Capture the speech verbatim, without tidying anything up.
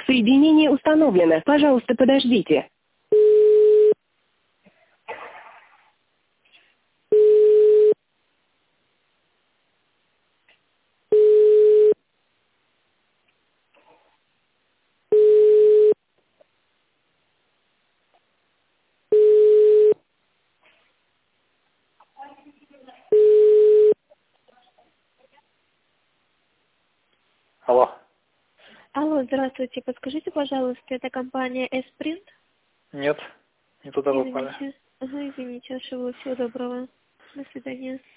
Соединение установлено. Пожалуйста, подождите. Алло. Алло, здравствуйте. Подскажите, пожалуйста, это компания Эспринт? Нет, не туда попали. Извините. Ага, извините, ошиблась. Всего доброго. До свидания.